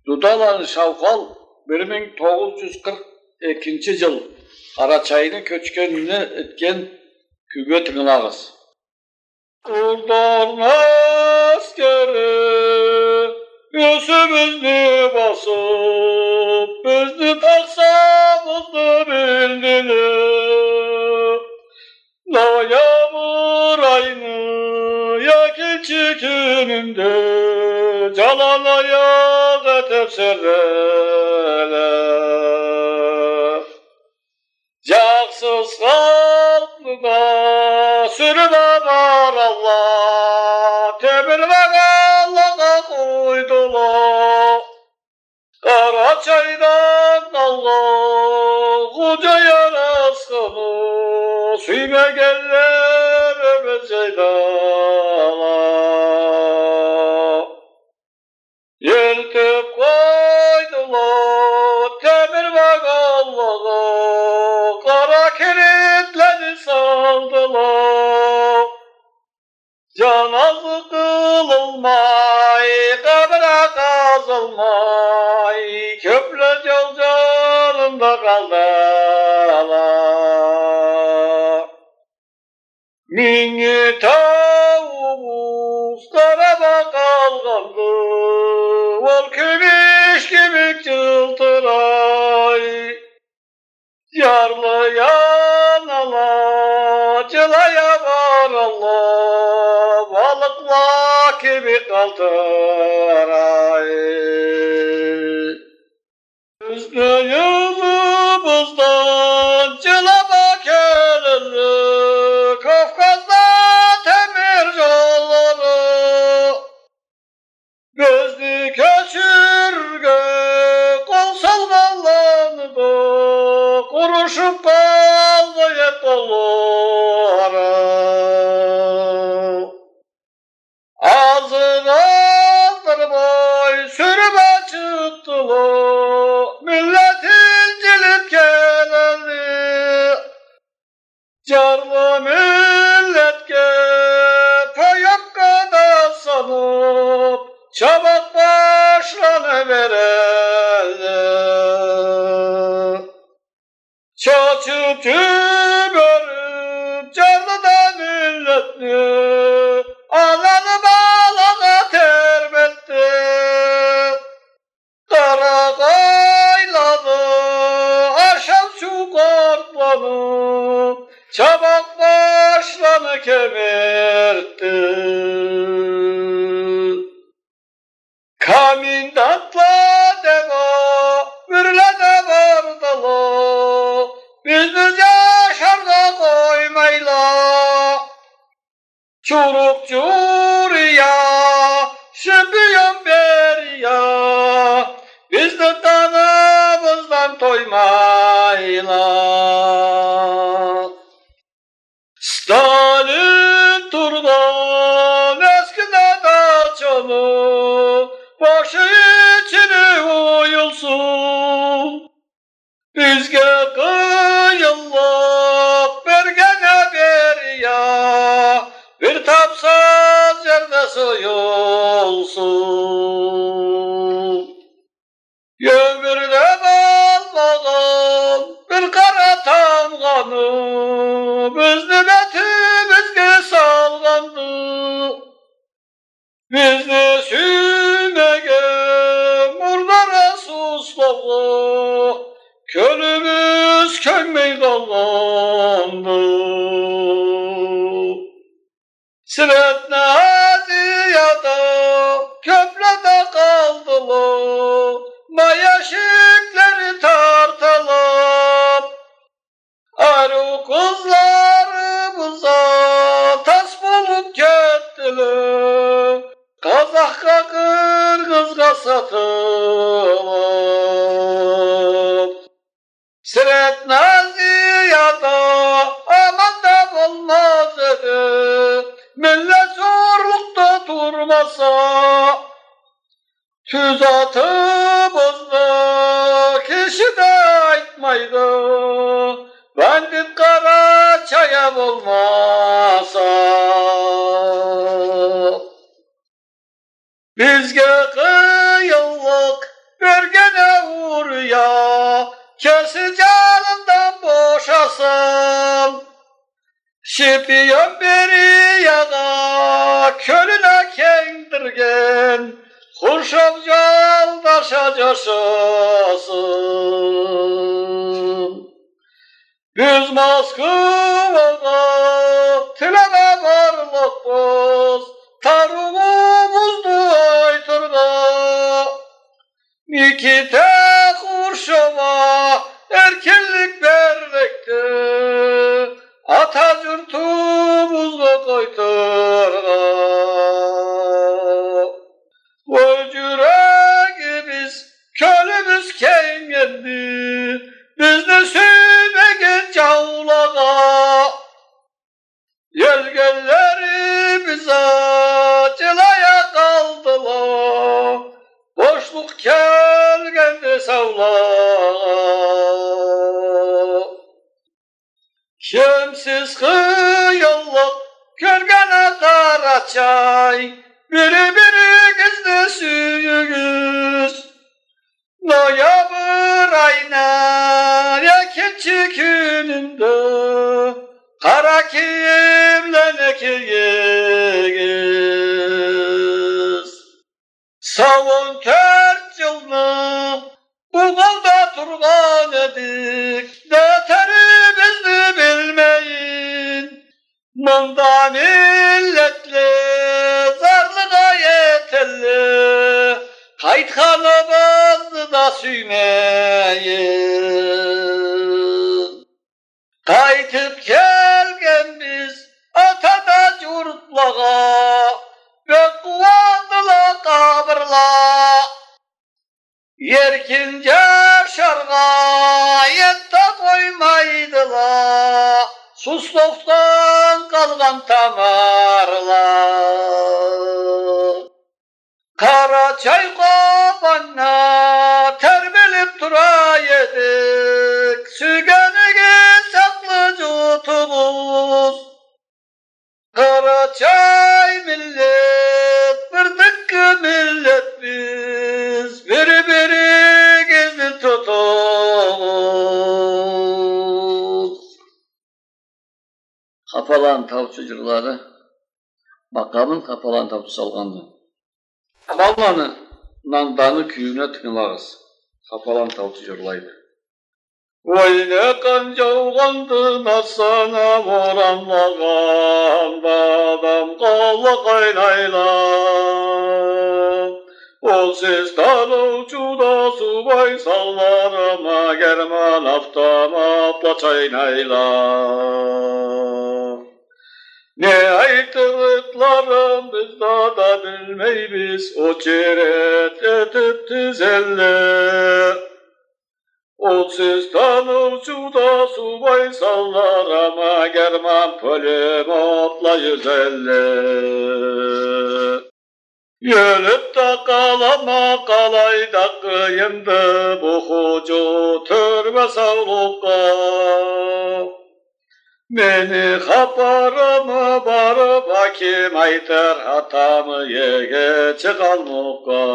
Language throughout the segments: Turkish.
Dudalan Şavkal 1942 yıl Karaçay'ın köçkenini etken küge tınılağız. Kurdan askeri yüzümüzü basıp bizni taksamızdı bildiler. La yağmur ayını yakilçi gününde calalaya getep serreler. Caksız kalbına sürüme var Allah, temirmek Allah'a koydular. Karaçay'dan Allah koca yarasını suymegenler ömezeydalar. Yeltip koydular temirmek Allah'a, kara kilitleri saldılar. Canazı kılılmay, kabra kazılmay, köprü yol canında kaldılar. Minni tavus karada kalgandı, ol kümiş gibi çıltıray. Yarlı yanala, cılaya var Allah, balıkla gibi kaltıray. Üstü yüzümüzden cılama kelleri, Kafkas'ta temir yolları. Gözlü köçürge kol salganlandı, kuruşup kaldı yet kolları. Ağzını aldırmay sürüme çıktılar, milletin cilip kelleri. Carlı milletke payakkada sanıp, çabuk başlanıvereller. Çaçıp cübörüp carlıda milletini, ananı bağlağa terbetti. Kara kayladı, arşan su kortlanıp, çabuk başlanı kemirtti. Kamindantla deva, mürlede vardılar, bizi yaşarda koymayla. Çuruk curiya, şıbbiyon beriya, biz de tanımızdan toymayla. Stalin turdan eskide daçanı, başı içini uyulsun. Bizge kıyıllık bergene beriya, bir tapsaz yerde soyulsun. Ömürde balmağın bir kara tamganı, bizni betimizge salgandı. Bizni sümege murdara susladı, könlümüz könmey kalgandı. Sivet naziyada köprüde kaldılar, maya şikleri tartalıp. Arı kızlarımıza tas bulup gettiler, Kazak'a Kırgız'a satılıp. Siret naziyada aman da olmaz dedi, millet zorlukta durmasa. Tüzatımızda kişi de aytmaydı, Bandit Karaçay'a olmasa. Bizge kıyıllık Börgene uğruya, kesi canından boşasın. Şipiyon beri yaga, kölüne kendirgen, Kurşak yoldaşa coşasın. Biz Moskva'da tilene varlıkız, tarumumuzdu aytırga. Nikite kurşuma erkinlik berlikti, Atatürk'ümüzü koyturga. Oy yüreğimiz, kölümüz kengendi, bizni sürmegen cavlağa. Yelgenleri bize cılaya kaldılar, boşluk gelgendi savlağa. Şemsiz kıyıllık, gölgene karaçay, biri gizli suyunuz. Noyabr ayına ikinci gününde kara kimle ekiyiz. Savun 4 yılını bu kolda turgan edik, neterimizni bilmeyin. Munda milletli, zarlığa yeterli, Kayıtkanımızı da suymeyin. Kaytıp gelgen biz atada yurtlağa, Bekkuvandıla kabırla. Yerkince şarga yetta koymaydıla, Susluktan kalgan tamarla. Karaçay kopanna terbelip duraydık, Sügenigi saklı cutumuz. Karaçay millet, bir tıkkı millet biz, biri gizli tutumuz. Kapalan tavçucurları, makamın kapalan tavçu salgandı. Amallanı nandanı küyüne tıkınlarız. Kapalan tavçucurlaydı. Vay ne kanca uğandı nasana moranlagan, Badam kalla kaynayla. O ses talavcuda subay sallarıma, German avtamapla çaynayla. Ne aytırıklarım biz da bilmeybiz, O çeret etip tüzelle. O siz tanırcuda subay sallar ama, German pölüm otla 150. Yölüp da kalama kalayda kıyındı, Bu hucu türbe savlukka. Meni kaparımı barıp hakim aytır, Hatamı yege çıkalmukka.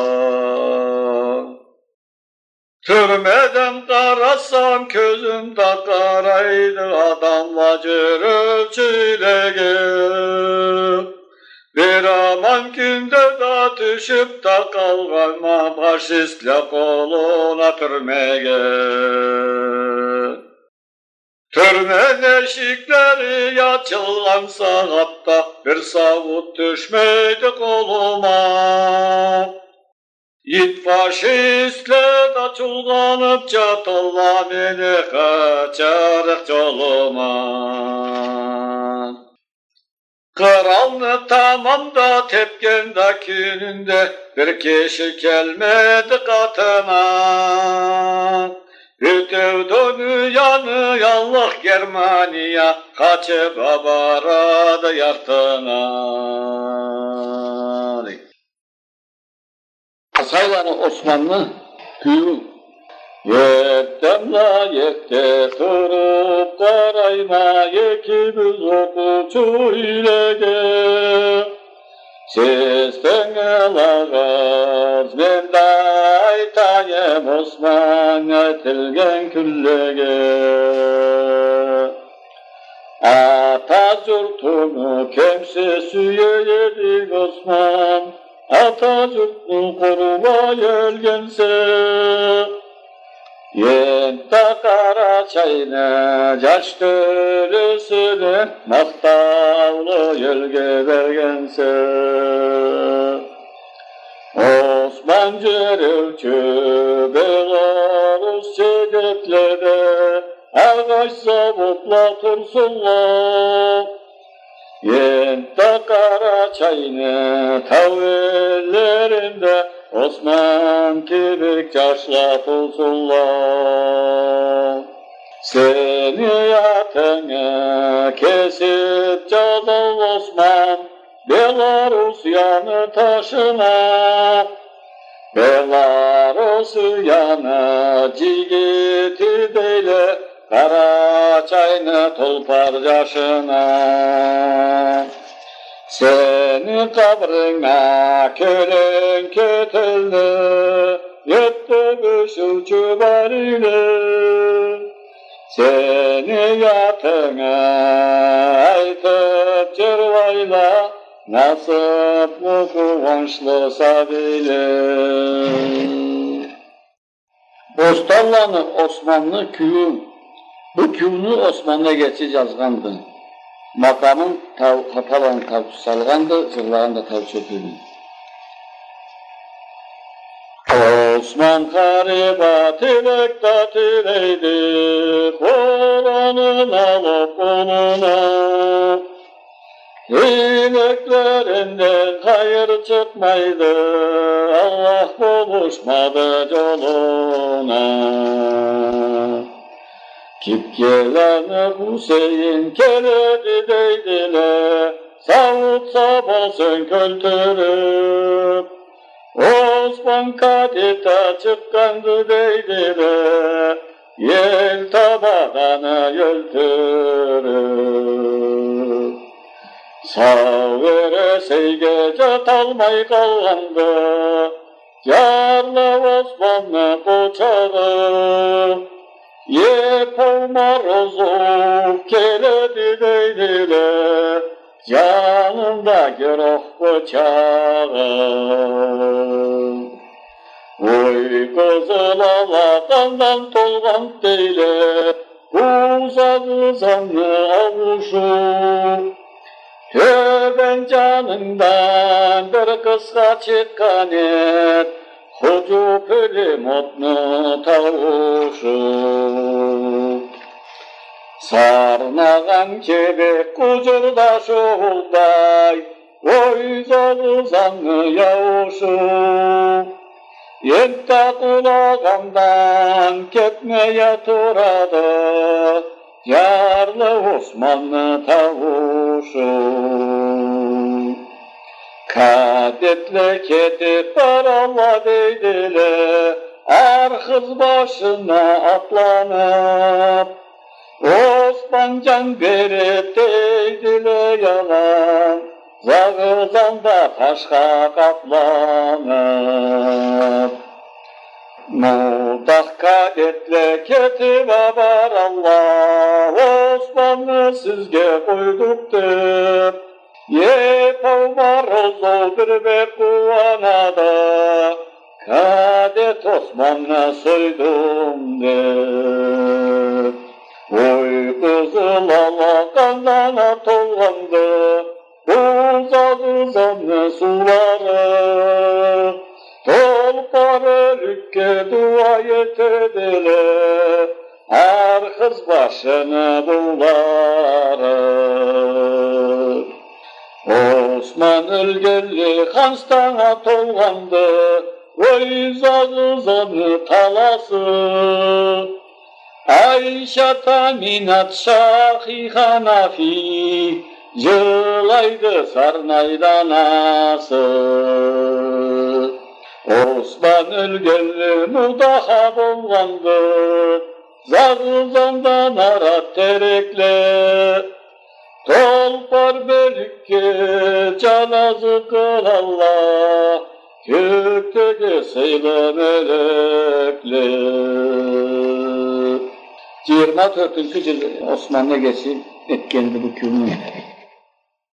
Türmeden karasam közümde karaydı, Adamla cürülçülege. Bir aman günde da düşüp da kalganma, Faşistle koluna türmege. Türme eşikleri açılgan saatta, Bir savut düşmeydi koluma. Yiğit faşistle da çulganıp çatalla, Beni kaçarık yoluma. Karanlık tamamda tepkende gününde, Bir kişi gelmedi katına. Bir devdo dünyanı yallah Germaniya, Kaçıp abaradı yartına. Sayılanı Osmanlı Kuyruğu. Yektemla yekte kırıp karayma, Yekimiz okucu ilege. Sesten alağız, ben aytayım Osman etilgen küllege. Ata yurtunu kimse süyeyedik Osman, ata yurtunu korumay ölgense. Yenta Karaçay'ını caş dölüsünü maktavlı yölge vergense. Osman Cürülçü Belarus çedetlere ağaç zabutla tursunlar. Yenta Karaçay'ını tavillerinde Osman kibik caşla tulsunlar. Seni yatını kesip cazal Osman, Belarus yanı taşına. Belarus yanı cigiti deyle, Karaçay'ını tulpar yaşına. Seni kabrına kölün kötülü, yetti büşülçü bariyle. Seni yatına aytıp cervayla, nasip bu kıvançlı sabile. Ostallanı Osmanlı köyü, bu köyünü Osmanlı'ya geçici yazgandı. Makamın Kapalan tavçı salgandı, zırlağın da tavçı öpüldü. Osman garibat ilek tatileydi, Kur'an'ın alıp onuna. İleklerinden hayır çıkmaydı, Allah buluşmadı yoluna. Kipkeleni Hüseyin keledi deydiler, savutsa bolsun kültürüp. Osman kadita çıkkandı deydiler, yel tabadanı yöltürüp. Sağ vere seygece talmay kalgandı, yarla Osmanlı koçadı. Yep olmar ozuf keledi deydiler, yanında göroh bıçağı. Oy kızıl alakandan tolgan deyle, uzadı zanlı avuşu. Ben canından bir kısqa çıkkan et, Hucu pölüm otnu tavuşu. Sarnağan kebek kucurda şoğulday, Oy zalı zanlı yavuşu. Yenta kulağımdan ketmeye turadı, Yarlı Osmanlı tavuşu. Kadetle ketip baralla deydiler, Arxız başına atlanıp. Osman can verip deydiler yalan, Zağızanda taşqa kaplanıp. Mudak kadetle ketip baralla, Osmanlı sizge koyduk deyip. Yep olmar ozo bir bek kuvanada, Kadet Osmanlı soydum deyip. Oy kızıl alakandan tolgandı, uzadı zanlı suları. Tolpar ölükke dua yetediler, Arxız başını buları. Osman ölgeli Hanstana tolgandı, Oy zadı zanlı talası. Ayşe Taminat Şahi Hanafi, Yılaydı Sarnay'dan anası. Osman ölgeli Mudaha bolgandı, Zağızandan arat terekle. Tolpar bölükke canazı kıl Allah, gökteki sayılı melekler. 24. yıl Osmanlı geçip etkendi bu külünü.